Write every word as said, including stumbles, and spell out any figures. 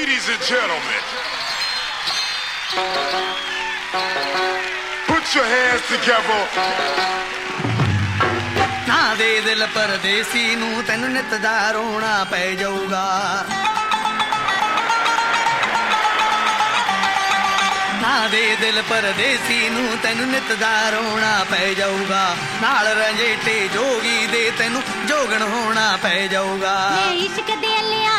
Ladies and gentlemen, put your hands together. ਨਾ ਦੇ ਦਿਲ ਪਰਦੇਸੀ ਨੂੰ ਤੈਨੂੰ ਨਿਤ ਦਾ ਰੋਣਾ ਪੈ ਜਾਊਗਾ ਨਾ ਦੇ ਦਿਲ ਪਰਦੇਸੀ ਨੂੰ ਤੈਨੂੰ ਨਿਤ ਦਾ ਰੋਣਾ ਪੈ ਜਾਊਗਾ ਨਾਲ ਰੰਜੇਟੇ ਜੋਗੀ ਦੇ ਤੈਨੂੰ ਜੋਗਣ ਹੋਣਾ ਪੈ ਜਾਊਗਾ ਇਸ਼ਕ ਦੇ ਲਿਆ